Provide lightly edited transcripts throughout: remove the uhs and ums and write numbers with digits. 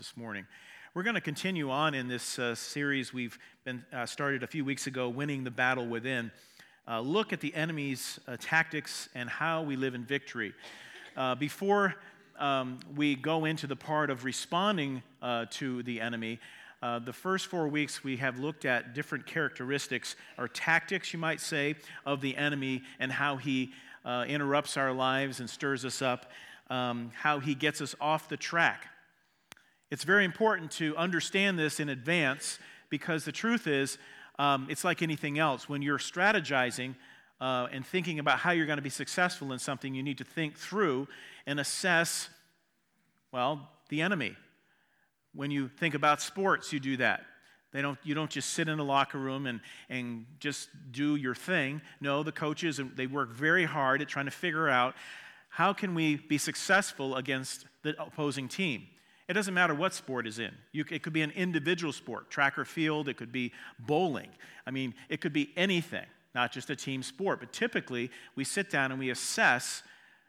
This morning. We're going to continue on in this series we've been started a few weeks ago, Winning the Battle Within. Look at the enemy's tactics and how we live in victory. Before we go into the part of responding to the enemy, the first 4 weeks we have looked at different characteristics or tactics, you might say, of the enemy and how he interrupts our lives and stirs us up, how he gets us off the track. It's very important to understand this in advance because the truth is, it's like anything else. When you're strategizing and thinking about how you're going to be successful in something, you need to think through and assess, the enemy. When you think about sports, you do that. You don't just sit in a locker room and just do your thing. No, the coaches, they work very hard at trying to figure out how can we be successful against the opposing team. It doesn't matter what sport is in. It could be an individual sport, track or field. It could be bowling. It could be anything, not just a team sport. But typically, we sit down and we assess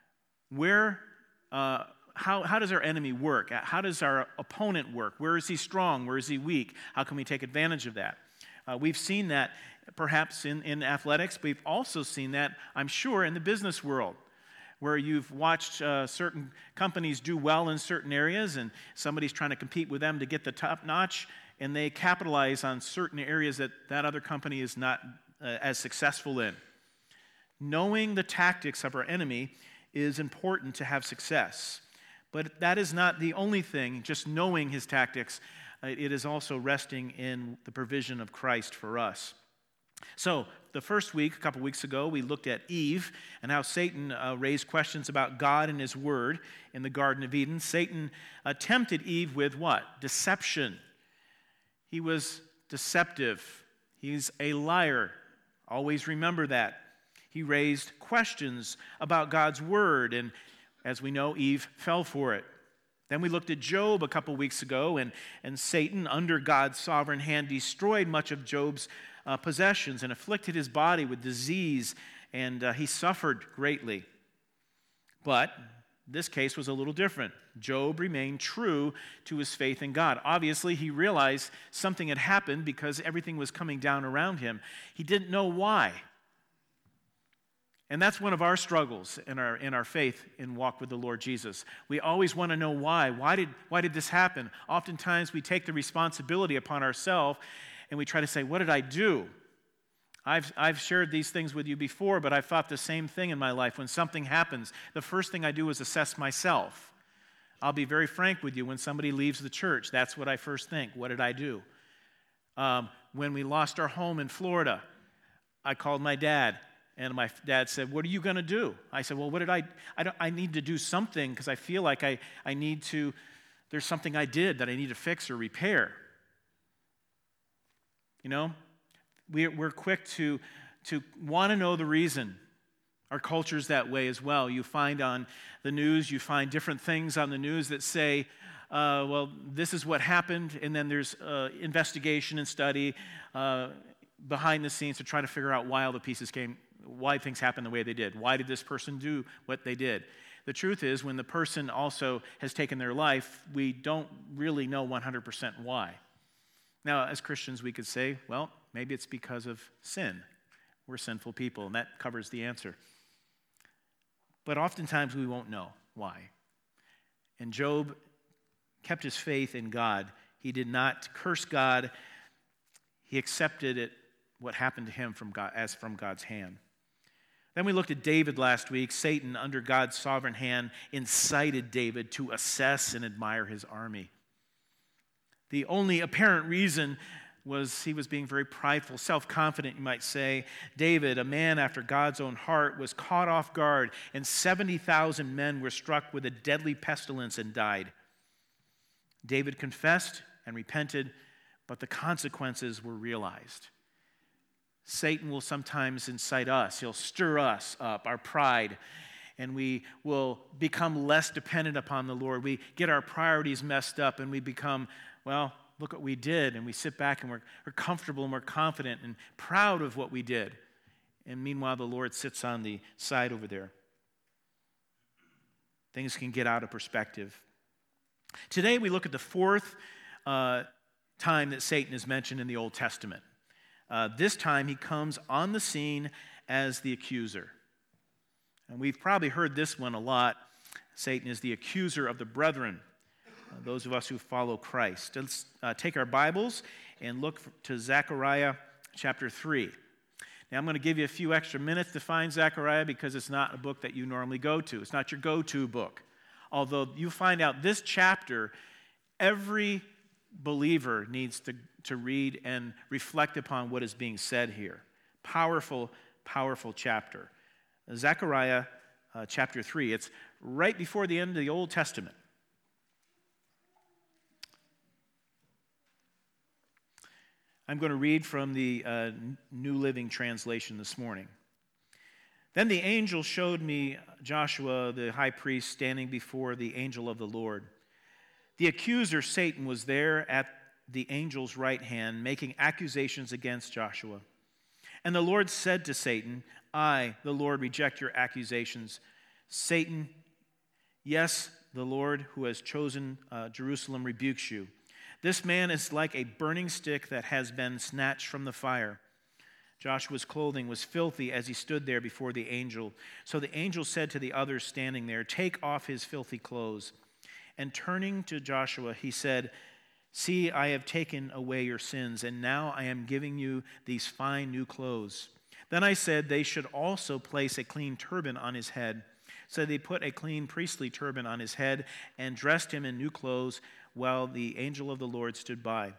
how does our enemy work? How does our opponent work? Where is he strong? Where is he weak? How can we take advantage of that? We've seen that perhaps in athletics. But we've also seen that, I'm sure, in the business world, where you've watched certain companies do well in certain areas and somebody's trying to compete with them to get the top notch, and they capitalize on certain areas that other company is not as successful in. Knowing the tactics of our enemy is important to have success. But that is not the only thing, just knowing his tactics. It is also resting in the provision of Christ for us. So, the first week, a couple weeks ago, we looked at Eve and how Satan raised questions about God and his word in the Garden of Eden. Satan tempted Eve with what? Deception. He was deceptive. He's a liar. Always remember that. He raised questions about God's word, and as we know, Eve fell for it. Then we looked at Job a couple weeks ago, and Satan, under God's sovereign hand, destroyed much of Job's possessions and afflicted his body with disease, and he suffered greatly. But this case was a little different. Job remained true to his faith in God. Obviously, he realized something had happened because everything was coming down around him. He didn't know why. And that's one of our struggles in our faith in walk with the Lord Jesus. We always want to know why. Why did this happen? Oftentimes, we take the responsibility upon ourselves and we try to say, what did I do? I've shared these things with you before, but I've thought the same thing in my life. When something happens, the first thing I do is assess myself. I'll be very frank with you. When somebody leaves the church, that's what I first think. What did I do? When we lost our home in Florida, I called my dad, and my dad said, what are you going to do? I said, well, what did I need to do something because I feel like I need to, there's something I did that I need to fix or repair. You know, we're quick to want to know the reason. Our culture's that way as well. You find on the news, you find different things on the news that say, this is what happened, and then there's investigation and study behind the scenes to try to figure out why all the pieces came, why things happened the way they did. Why did this person do what they did? The truth is, when the person also has taken their life, we don't really know 100% why. Now, as Christians, we could say, well, maybe it's because of sin. We're sinful people, and that covers the answer. But oftentimes, we won't know why. And Job kept his faith in God. He did not curse God. He accepted it, what happened to him from God, as from God's hand. Then we looked at David last week. Satan, under God's sovereign hand, incited David to assess and admire his army. The only apparent reason was he was being very prideful, self-confident, you might say. David, a man after God's own heart, was caught off guard, and 70,000 men were struck with a deadly pestilence and died. David confessed and repented, but the consequences were realized. Satan will sometimes incite us. He'll stir us up, our pride, and we will become less dependent upon the Lord. We get our priorities messed up, and we become, look what we did, and we sit back and we're comfortable and we're confident and proud of what we did. And meanwhile, the Lord sits on the side over there. Things can get out of perspective. Today we look at the fourth time that Satan is mentioned in the Old Testament. This time he comes on the scene as the accuser. And we've probably heard this one a lot. Satan is the accuser of the brethren, those of us who follow Christ. Let's take our Bibles and look to Zechariah chapter 3. Now, I'm going to give you a few extra minutes to find Zechariah because it's not a book that you normally go to. It's not your go-to book. Although you find out this chapter, every believer needs to read and reflect upon what is being said here. Powerful, powerful chapter. Zechariah chapter 3. It's right before the end of the Old Testament. I'm going to read from the New Living Translation this morning. Then the angel showed me Joshua, the high priest, standing before the angel of the Lord. The accuser, Satan, was there at the angel's right hand, making accusations against Joshua. And the Lord said to Satan, I, the Lord, reject your accusations. Satan, yes, the Lord who has chosen Jerusalem rebukes you. This man is like a burning stick that has been snatched from the fire. Joshua's clothing was filthy as he stood there before the angel. So the angel said to the others standing there, take off his filthy clothes. And turning to Joshua, he said, see, I have taken away your sins, and now I am giving you these fine new clothes. Then I said they should also place a clean turban on his head. So they put a clean priestly turban on his head and dressed him in new clothes, while the angel of the Lord stood by.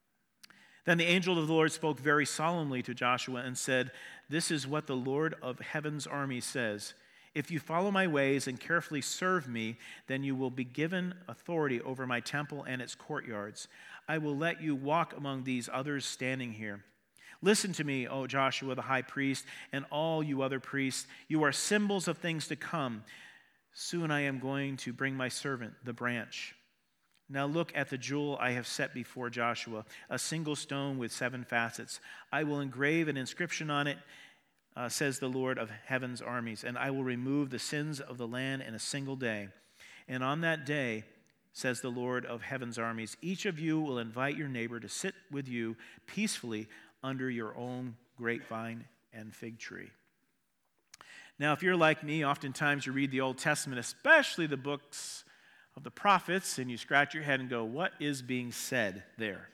Then the angel of the Lord spoke very solemnly to Joshua and said, this is what the Lord of heaven's army says. If you follow my ways and carefully serve me, then you will be given authority over my temple and its courtyards. I will let you walk among these others standing here. Listen to me, O Joshua the high priest, and all you other priests. You are symbols of things to come. Soon I am going to bring my servant, the branch. Now look at the jewel I have set before Joshua, a single stone with 7 facets. I will engrave an inscription on it, says the Lord of heaven's armies, and I will remove the sins of the land in a single day. And on that day, says the Lord of heaven's armies, each of you will invite your neighbor to sit with you peacefully under your own grapevine and fig tree. Now, if you're like me, oftentimes you read the Old Testament, especially the books of the prophets, and you scratch your head and go, what is being said there?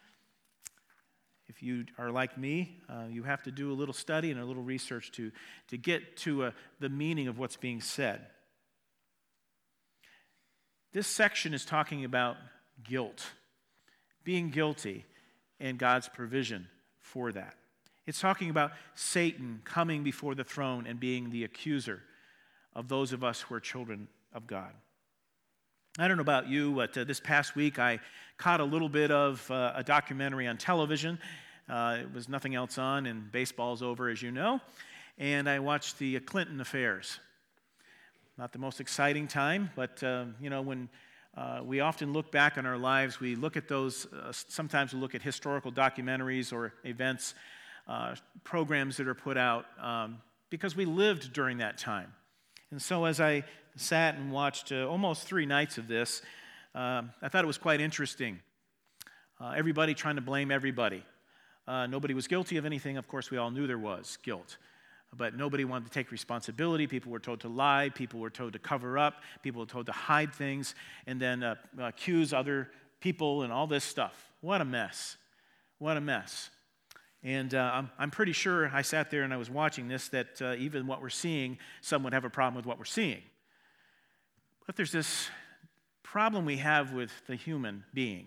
If you are like me, you have to do a little study and a little research to get to the meaning of what's being said. This section is talking about guilt, being guilty, and God's provision for that. It's talking about Satan coming before the throne and being the accuser of those of us who are children of God. I don't know about you, but this past week I caught a little bit of a documentary on television. It was nothing else on, and baseball's over, as you know. And I watched the Clinton affairs. Not the most exciting time, but when we often look back on our lives, we look at those. Sometimes we look at historical documentaries or events, programs that are put out because we lived during that time. And so as I sat and watched almost 3 nights of this, I thought it was quite interesting. Everybody trying to blame everybody. Nobody was guilty of anything. Of course, we all knew there was guilt. But nobody wanted to take responsibility. People were told to lie. People were told to cover up. People were told to hide things and then accuse other people and all this stuff. What a mess. What a mess. And I'm pretty sure I sat there and I was watching this that even what we're seeing, some would have a problem with what we're seeing. But there's this problem we have with the human being.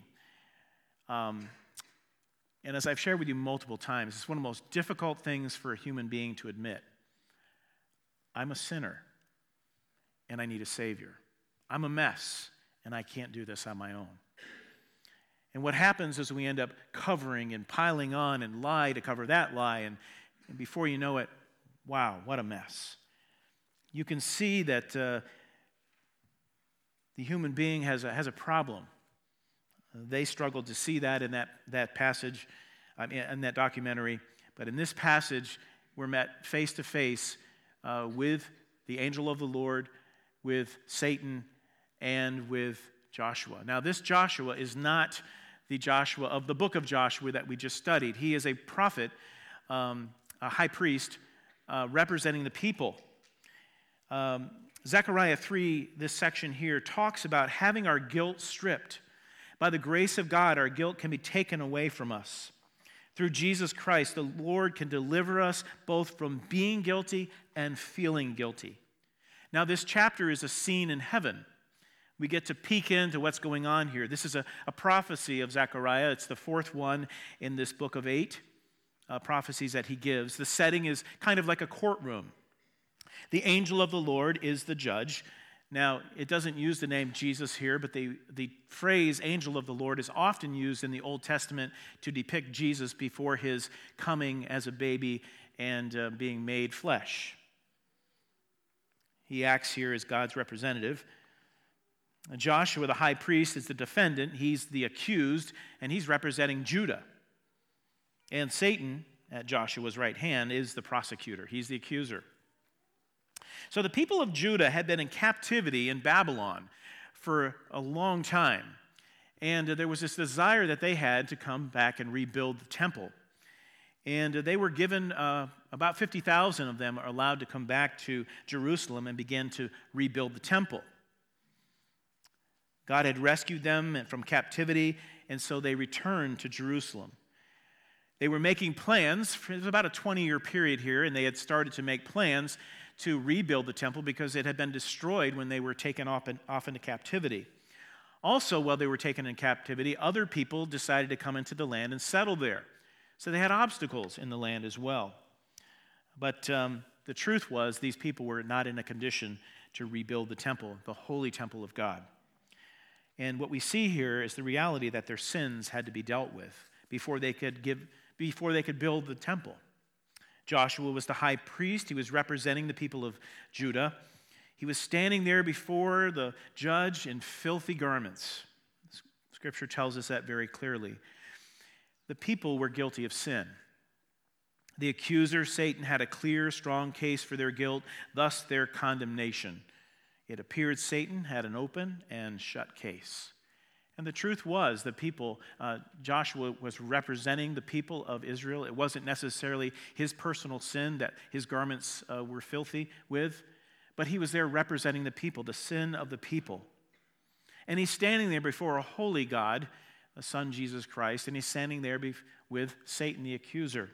And as I've shared with you multiple times, it's one of the most difficult things for a human being to admit. I'm a sinner, and I need a Savior. I'm a mess, and I can't do this on my own. And what happens is we end up covering and piling on and lie to cover that lie, and before you know it, wow, what a mess. You can see that the human being has a problem. They struggled to see that in that passage, in that documentary. But in this passage, we're met face to face with the angel of the Lord, with Satan, and with Joshua. Now, this Joshua is not the Joshua of the book of Joshua that we just studied. He is a prophet, a high priest, representing the people. Zechariah 3, this section here, talks about having our guilt stripped. By the grace of God, our guilt can be taken away from us. Through Jesus Christ, the Lord can deliver us both from being guilty and feeling guilty. Now, this chapter is a scene in heaven. We get to peek into what's going on here. This is a prophecy of Zechariah. It's the fourth one in this book of 8 prophecies that he gives. The setting is kind of like a courtroom. The angel of the Lord is the judge. Now, it doesn't use the name Jesus here, but the phrase angel of the Lord is often used in the Old Testament to depict Jesus before his coming as a baby and being made flesh. He acts here as God's representative. Joshua, the high priest, is the defendant. He's the accused, and he's representing Judah. And Satan, at Joshua's right hand, is the prosecutor. He's the accuser. So the people of Judah had been in captivity in Babylon for a long time. And there was this desire that they had to come back and rebuild the temple. And they were given, about 50,000 of them are allowed to come back to Jerusalem and begin to rebuild the temple. God had rescued them from captivity, and so they returned to Jerusalem. They were making plans. It was about a 20-year period here, and they had started to make plans to rebuild the temple because it had been destroyed when they were taken off into captivity. Also, while they were taken in captivity, other people decided to come into the land and settle there. So they had obstacles in the land as well. But the truth was these people were not in a condition to rebuild the temple, the holy temple of God. And what we see here is the reality that their sins had to be dealt with before they could build the temple. Joshua was the high priest. He was representing the people of Judah. He was standing there before the judge in filthy garments. Scripture tells us that very clearly. The people were guilty of sin. The accuser, Satan, had a clear, strong case for their guilt, thus their condemnation. It appeared Satan had an open and shut case. And the truth was the people, Joshua was representing the people of Israel. It wasn't necessarily his personal sin that his garments were filthy with, but he was there representing the people, the sin of the people. And he's standing there before a holy God, the Son Jesus Christ, and he's standing there with Satan the accuser.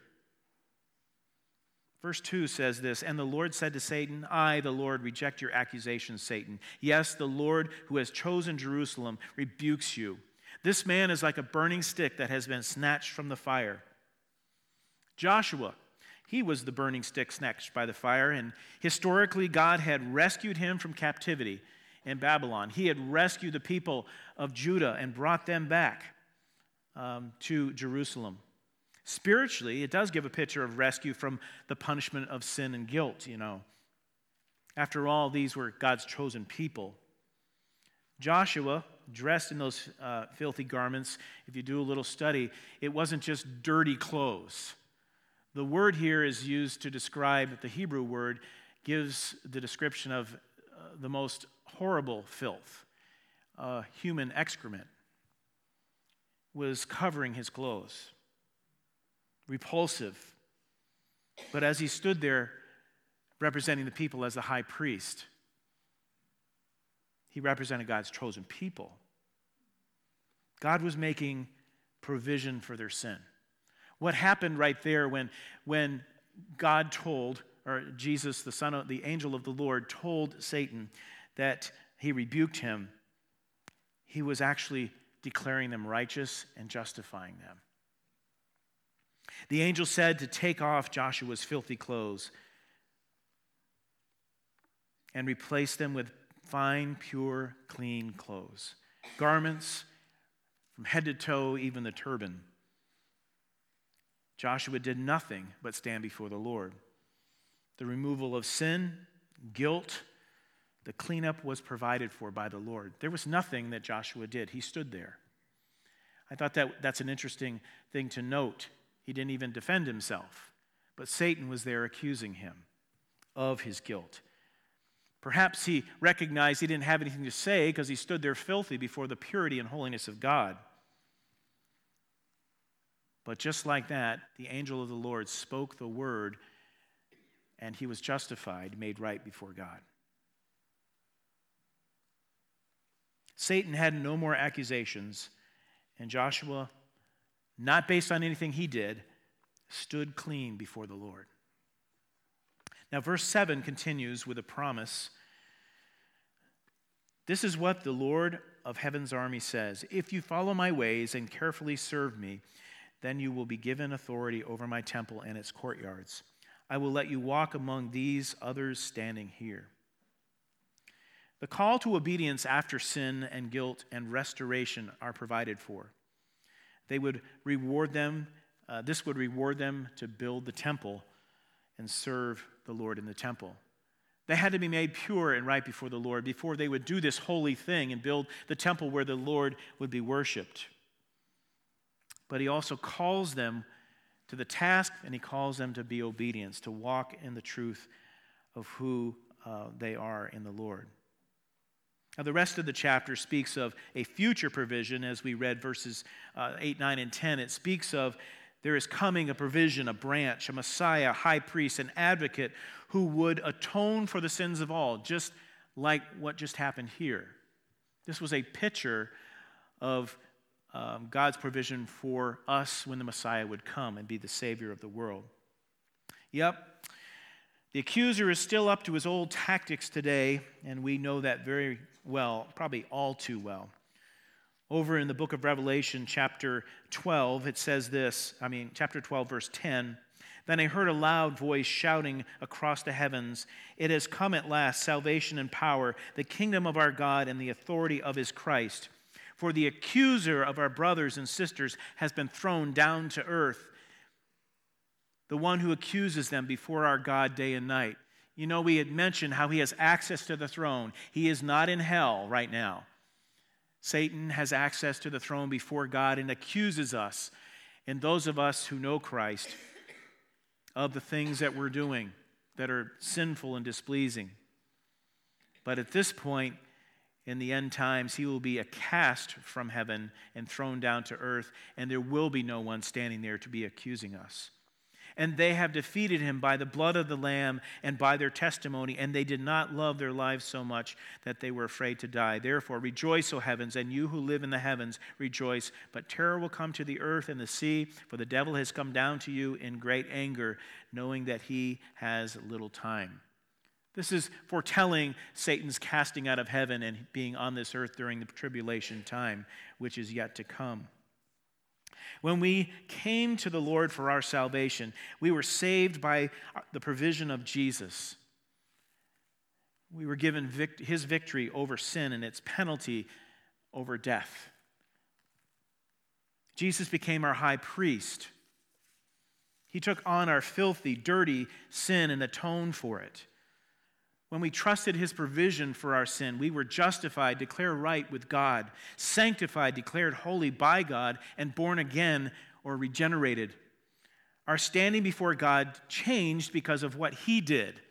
Verse 2 says this, "And the Lord said to Satan, I, the Lord, reject your accusations, Satan. Yes, the Lord who has chosen Jerusalem rebukes you. This man is like a burning stick that has been snatched from the fire." Joshua, he was the burning stick snatched by the fire, and historically God had rescued him from captivity in Babylon. He had rescued the people of Judah and brought them back to Jerusalem. Spiritually, it does give a picture of rescue from the punishment of sin and guilt, After all, these were God's chosen people. Joshua, dressed in those filthy garments, if you do a little study, it wasn't just dirty clothes. The word here is used to describe, the Hebrew word gives the description of the most horrible filth. Human excrement was covering his clothes. Repulsive. But as he stood there representing the people as the high priest, he represented God's chosen people. God was making provision for their sin. What happened right there when God told, or Jesus, the angel of the Lord, told Satan that he rebuked him, he was actually declaring them righteous and justifying them. The angel said to take off Joshua's filthy clothes and replace them with fine, pure, clean clothes. Garments from head to toe, even the turban. Joshua did nothing but stand before the Lord. The removal of sin, guilt, the cleanup was provided for by the Lord. There was nothing that Joshua did. He stood there. I thought that's an interesting thing to note. He didn't even defend himself, but Satan was there accusing him of his guilt. Perhaps he recognized he didn't have anything to say because he stood there filthy before the purity and holiness of God. But just like that, the angel of the Lord spoke the word, and he was justified, made right before God. Satan had no more accusations, and Joshua, not based on anything he did, stood clean before the Lord. Now, verse 7 continues with a promise. This is what the Lord of heaven's army says: if you follow my ways and carefully serve me, then you will be given authority over my temple and its courtyards. I will let you walk among these others standing here. The call to obedience after sin and guilt and restoration are provided for. They would reward them. This would reward them to build the temple and serve the Lord in the temple. They had to be made pure and right before the Lord before they would do this holy thing and build the temple where the Lord would be worshiped. But he also calls them to the task, and he calls them to be obedient, to walk in the truth of who they are in the Lord. Now, the rest of the chapter speaks of a future provision. As we read verses 8, 9, and 10, it speaks of there is coming a provision, a branch, a Messiah, a high priest, an advocate who would atone for the sins of all, just like what just happened here. This was a picture of God's provision for us when the Messiah would come and be the Savior of the world. Yep, the accuser is still up to his old tactics today, and we know that very well, probably all too well. Over in the book of Revelation, chapter 12, it says this, chapter 12, verse 10, "Then I heard a loud voice shouting across the heavens, 'It has come at last, salvation and power, the kingdom of our God and the authority of his Christ. For the accuser of our brothers and sisters has been thrown down to earth, the one who accuses them before our God day and night.'" You know, we had mentioned how he has access to the throne. He is not in hell right now. Satan has access to the throne before God and accuses us, and those of us who know Christ, of the things that we're doing that are sinful and displeasing. But at this point, in the end times, he will be cast from heaven and thrown down to earth, and there will be no one standing there to be accusing us. And they have defeated him by the blood of the Lamb and by their testimony, and they did not love their lives so much that they were afraid to die. Therefore, rejoice, O heavens, and you who live in the heavens, rejoice. But terror will come to the earth and the sea, for the devil has come down to you in great anger, knowing that he has little time. This is foretelling Satan's casting out of heaven and being on this earth during the tribulation time, which is yet to come. When we came to the Lord for our salvation, we were saved by the provision of Jesus. We were given his victory over sin and its penalty over death. Jesus became our high priest. He took on our filthy, dirty sin and atoned for it. When we trusted his provision for our sin, we were justified, declared right with God, sanctified, declared holy by God, and born again or regenerated. Our standing before God changed because of what he did.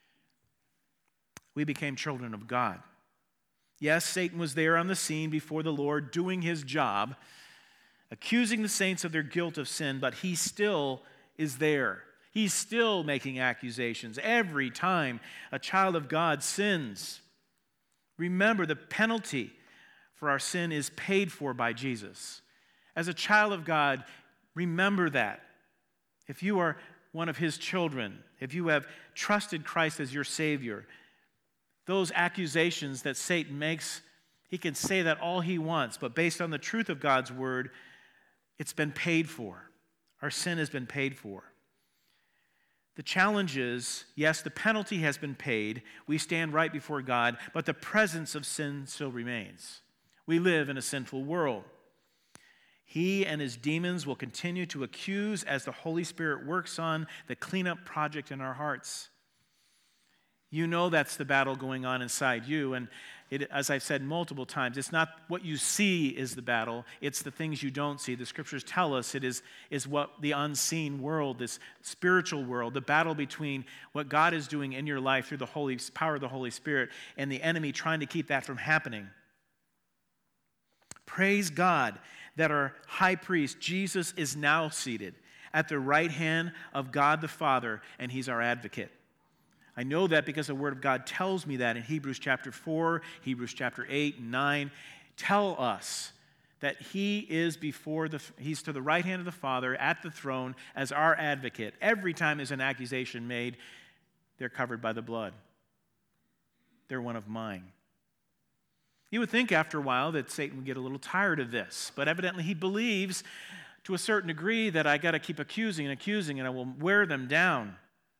We became children of God. Yes, Satan was there on the scene before the Lord doing his job, accusing the saints of their guilt of sin, but he still is there. He's still making accusations every time a child of God sins. Remember, the penalty for our sin is paid for by Jesus. As a child of God, remember that. If you are one of his children, if you have trusted Christ as your Savior, those accusations that Satan makes, he can say that all he wants, but based on the truth of God's word, it's been paid for. Our sin has been paid for. The challenge is, yes, the penalty has been paid. We stand right before God, but the presence of sin still remains. We live in a sinful world. He and his demons will continue to accuse as the Holy Spirit works on the cleanup project in our hearts. You know that's the battle going on inside you, and As I've said multiple times, it's not what you see is the battle, it's the things you don't see. The scriptures tell us it is what the unseen world, this spiritual world, the battle between what God is doing in your life through the power of the Holy Spirit and the enemy trying to keep that from happening. Praise God that our high priest, Jesus, is now seated at the right hand of God the Father, and he's our advocate. I know that because the Word of God tells me that in Hebrews chapter 4, Hebrews chapter 8 and 9, tell us that he is he's to the right hand of the Father at the throne as our advocate. Every time there's an accusation made, they're covered by the blood. They're one of mine. You would think after a while that Satan would get a little tired of this, but evidently he believes to a certain degree that I got to keep accusing and I will wear them down.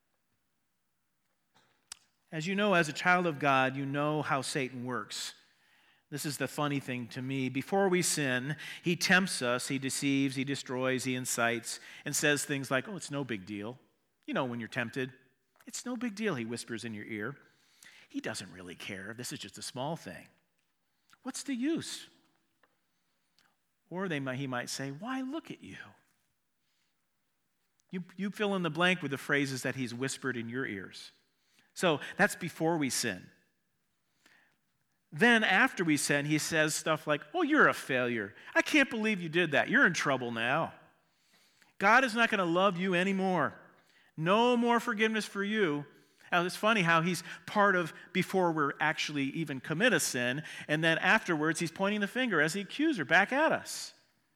As you know, as a child of God, you know how Satan works. This is the funny thing to me. Before we sin, he tempts us, he deceives, he destroys, he incites, and says things like, oh, it's no big deal. You know when you're tempted. It's no big deal, he whispers in your ear. He doesn't really care. This is just a small thing. What's the use? Or he might say, why look at you? You fill in the blank with the phrases that he's whispered in your ears. So that's before we sin. Then after we sin, he says stuff like, oh, you're a failure. I can't believe you did that. You're in trouble now. God is not going to love you anymore. No more forgiveness for you. Now, it's funny how he's part of before we're actually even commit a sin, and then afterwards he's pointing the finger as the accuser back at us.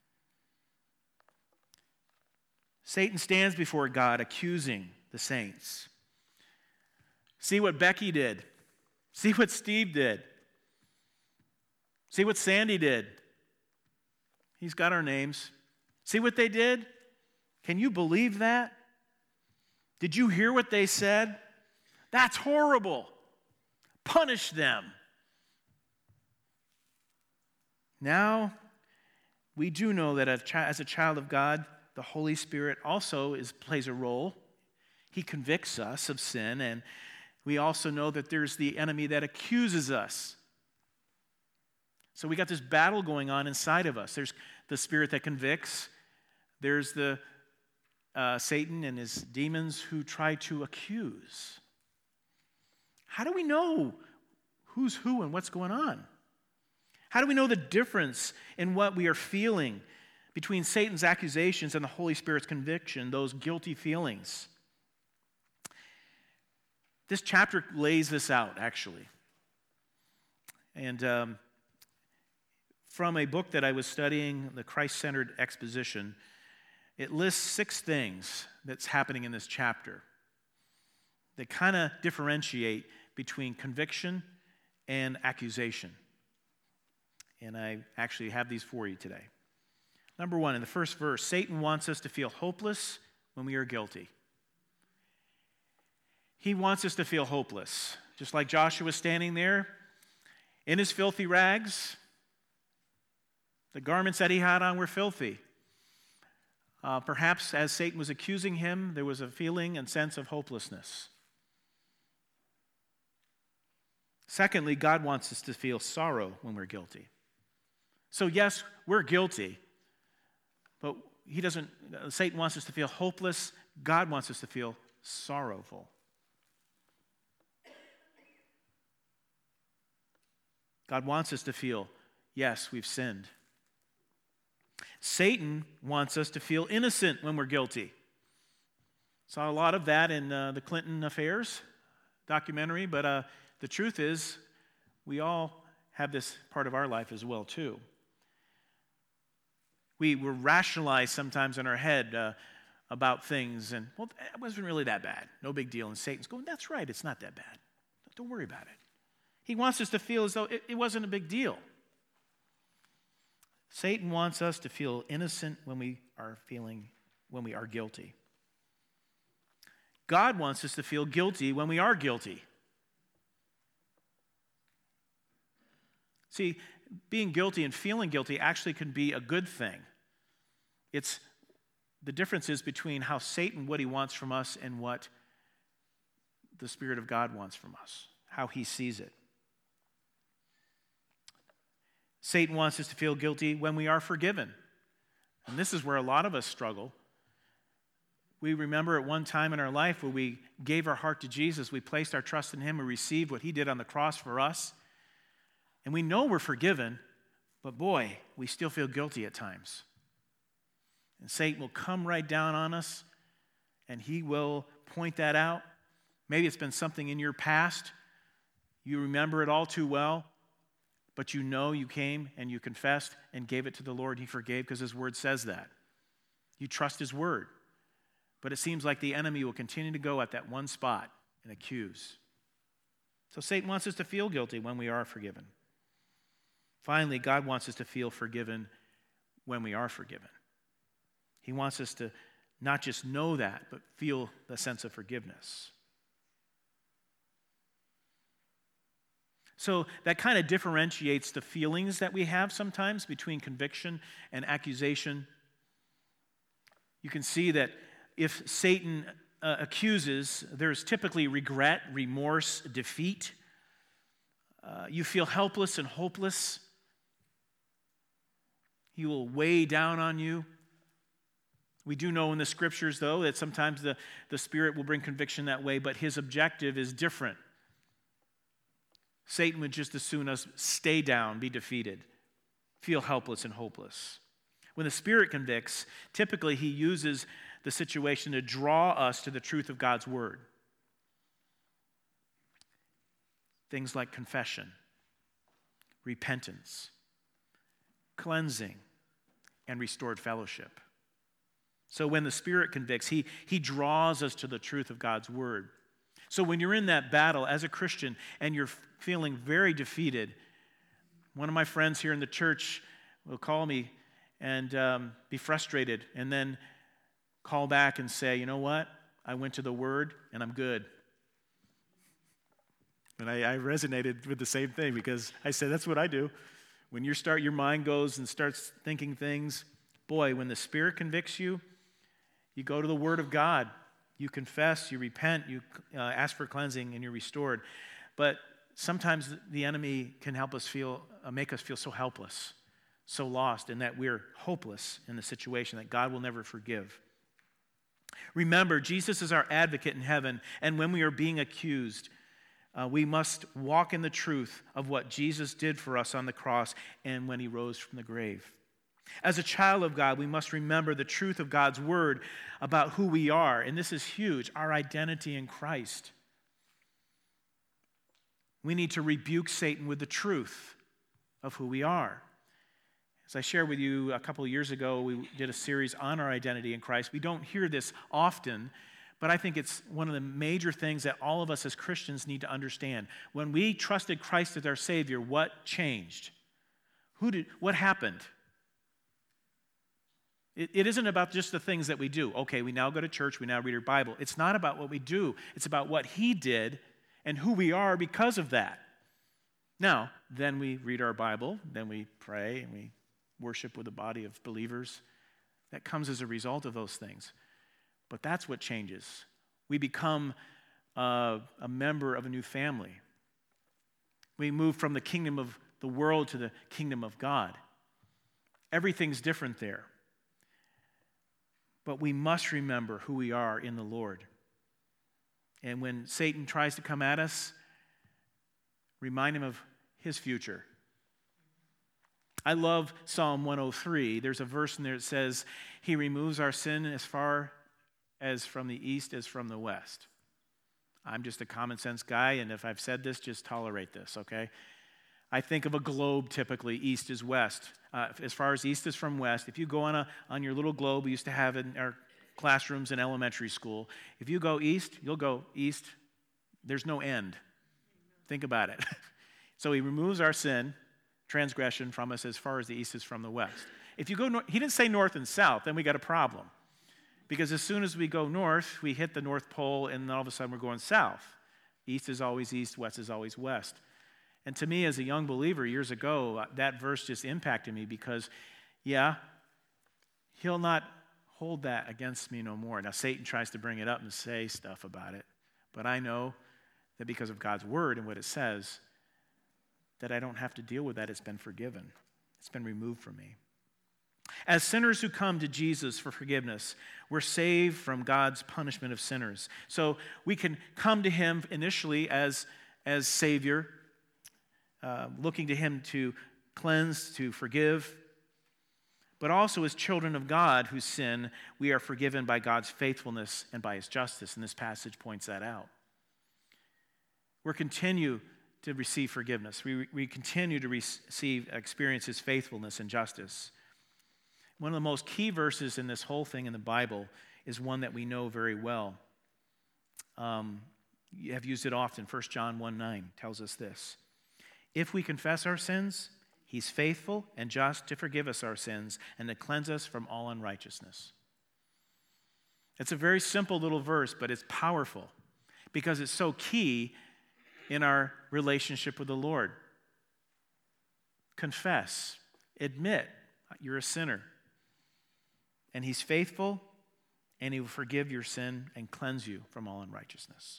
Satan stands before God accusing the saints. See what Becky did. See what Steve did. See what Sandy did. He's got our names. See what they did? Can you believe that? Did you hear what they said? That's horrible. Punish them. Now, we do know that as a child of God, the Holy Spirit also plays a role. He convicts us of sin, and we also know that there's the enemy that accuses us. So we got this battle going on inside of us. There's the spirit that convicts. There's the Satan and his demons who try to accuse. How do we know who's who and what's going on? How do we know the difference in what we are feeling between Satan's accusations and the Holy Spirit's conviction, those guilty feelings? This chapter lays this out, actually. And from a book that I was studying, the Christ-Centered Exposition, it lists 6 things that's happening in this chapter that kind of differentiate between conviction and accusation. And I actually have these for you today. Number 1, in the first verse, Satan wants us to feel hopeless when we are guilty. He wants us to feel hopeless. Just like Joshua standing there in his filthy rags. The garments that he had on were filthy. Perhaps as Satan was accusing him, there was a feeling and sense of hopelessness. Secondly, God wants us to feel sorrow when we're guilty. So yes, we're guilty, but Satan wants us to feel hopeless. God wants us to feel sorrowful. God wants us to feel, yes, we've sinned. Satan wants us to feel innocent when we're guilty. Saw a lot of that in the Clinton Affairs documentary, but the truth is we all have this part of our life as well, too. We rationalize sometimes in our head about things, and, well, it wasn't really that bad. No big deal. And Satan's going, that's right, it's not that bad. Don't worry about it. He wants us to feel as though it wasn't a big deal. Satan wants us to feel innocent when we are guilty. God wants us to feel guilty when we are guilty. See, being guilty and feeling guilty actually can be a good thing. It's the difference is between how Satan, what he wants from us, and what the Spirit of God wants from us, how he sees it. Satan wants us to feel guilty when we are forgiven. And this is where a lot of us struggle. We remember at one time in our life where we gave our heart to Jesus, we placed our trust in him, we received what he did on the cross for us. And we know we're forgiven, but boy, we still feel guilty at times. And Satan will come right down on us, and he will point that out. Maybe it's been something in your past. You remember it all too well, but you know you came and you confessed and gave it to the Lord. He forgave because his word says that. You trust his word. But it seems like the enemy will continue to go at that one spot and accuse. So Satan wants us to feel guilty when we are forgiven. Finally, God wants us to feel forgiven when we are forgiven. He wants us to not just know that, but feel the sense of forgiveness. So that kind of differentiates the feelings that we have sometimes between conviction and accusation. You can see that if Satan accuses, there's typically regret, remorse, defeat. You feel helpless and hopeless. He will weigh down on you. We do know in the scriptures, though, that sometimes the Spirit will bring conviction that way, but his objective is different. Satan would just as soon us stay down, be defeated, feel helpless and hopeless. When the Spirit convicts, typically he uses the situation to draw us to the truth of God's word. Things like confession, repentance, cleansing, and restored fellowship. So when the Spirit convicts, he draws us to the truth of God's word. So when you're in that battle as a Christian and you're feeling very defeated, one of my friends here in the church will call me and be frustrated and then call back and say, you know what? I went to the Word and I'm good. And I resonated with the same thing because I said, that's what I do. When your mind goes and starts thinking things, boy, when the Spirit convicts you, you go to the Word of God. You confess, you repent, you ask for cleansing, and you're restored. But sometimes the enemy can make us feel so helpless, so lost, and that we're hopeless in the situation that God will never forgive. Remember, Jesus is our advocate in heaven, and when we are being accused, we must walk in the truth of what Jesus did for us on the cross and when he rose from the grave. As a child of God, we must remember the truth of God's word about who we are, and this is huge, our identity in Christ. We need to rebuke Satan with the truth of who we are. As I shared with you a couple of years ago, we did a series on our identity in Christ. We don't hear this often, but I think it's one of the major things that all of us as Christians need to understand. When we trusted Christ as our Savior, what changed? What happened? It isn't about just the things that we do. Okay, we now go to church, we now read our Bible. It's not about what we do. It's about what he did and who we are because of that. Now, then we read our Bible, then we pray, and we worship with a body of believers. That comes as a result of those things. But that's what changes. We become a member of a new family. We move from the kingdom of the world to the kingdom of God. Everything's different there. But we must remember who we are in the Lord. And when Satan tries to come at us, remind him of his future. I love Psalm 103. There's a verse in there that says, he removes our sin as far as from the east as from the west. I'm just a common sense guy, and if I've said this, just tolerate this, okay? I think of a globe typically, east is west. As far as east is from west, if you go on your little globe we used to have in our classrooms in elementary school, if you go east, you'll go east. There's no end. Think about it. So he removes our sin, transgression from us as far as the east is from the west. If you go north, he didn't say north and south, then we got a problem. Because as soon as we go north, we hit the North Pole, and all of a sudden we're going south. East is always east, west is always west. And to me, as a young believer years ago, that verse just impacted me because, yeah, he'll not hold that against me no more. Now, Satan tries to bring it up and say stuff about it, but I know that because of God's word and what it says, that I don't have to deal with that. It's been forgiven. It's been removed from me. As sinners who come to Jesus for forgiveness, we're saved from God's punishment of sinners. So we can come to him initially as Savior, looking to him to cleanse, to forgive, but also as children of God who sin, we are forgiven by God's faithfulness and by his justice, and this passage points that out. We continue to receive forgiveness. We continue to experience his faithfulness and justice. One of the most key verses in this whole thing in the Bible is one that we know very well. You have used it often. 1 John 1:9 tells us this. If we confess our sins, he's faithful and just to forgive us our sins and to cleanse us from all unrighteousness. It's a very simple little verse, but it's powerful because it's so key in our relationship with the Lord. Confess, admit you're a sinner. And he's faithful, and he will forgive your sin and cleanse you from all unrighteousness.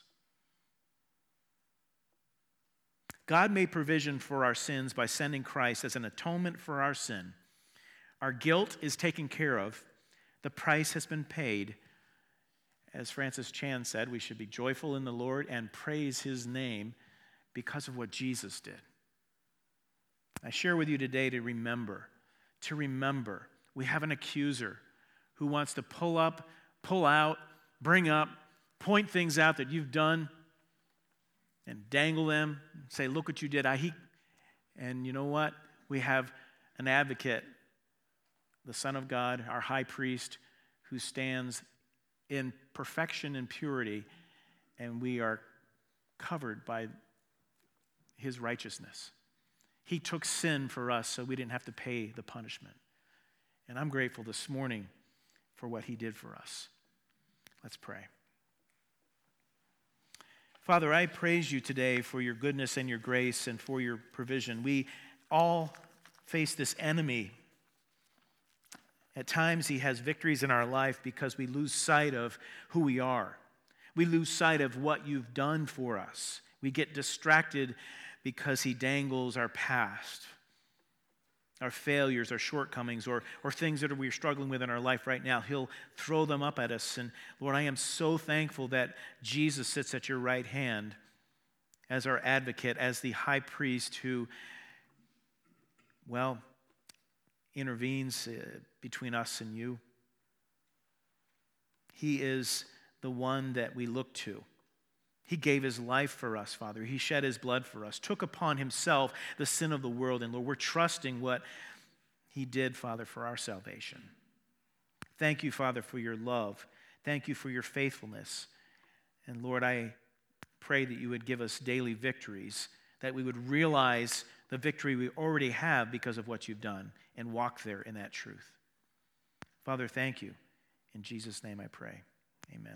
God made provision for our sins by sending Christ as an atonement for our sin. Our guilt is taken care of. The price has been paid. As Francis Chan said, we should be joyful in the Lord and praise his name because of what Jesus did. I share with you today to remember, we have an accuser who wants to pull out, bring up, point things out that you've done and dangle them, say, look what you did. And you know what? We have an advocate, the Son of God, our high priest, who stands in perfection and purity, and we are covered by his righteousness. He took sin for us so we didn't have to pay the punishment. And I'm grateful this morning for what he did for us. Let's pray. Father, I praise you today for your goodness and your grace and for your provision. We all face this enemy. At times he has victories in our life because we lose sight of who we are. We lose sight of what you've done for us. We get distracted because he dangles our past, our failures, our shortcomings, or things that we're struggling with in our life right now. He'll throw them up at us. And Lord, I am so thankful that Jesus sits at your right hand as our advocate, as the high priest who, intervenes between us and you. He is the one that we look to. He gave his life for us, Father. He shed his blood for us, took upon himself the sin of the world. And Lord, we're trusting what he did, Father, for our salvation. Thank you, Father, for your love. Thank you for your faithfulness. And Lord, I pray that you would give us daily victories, that we would realize the victory we already have because of what you've done and walk there in that truth. Father, thank you. In Jesus' name I pray.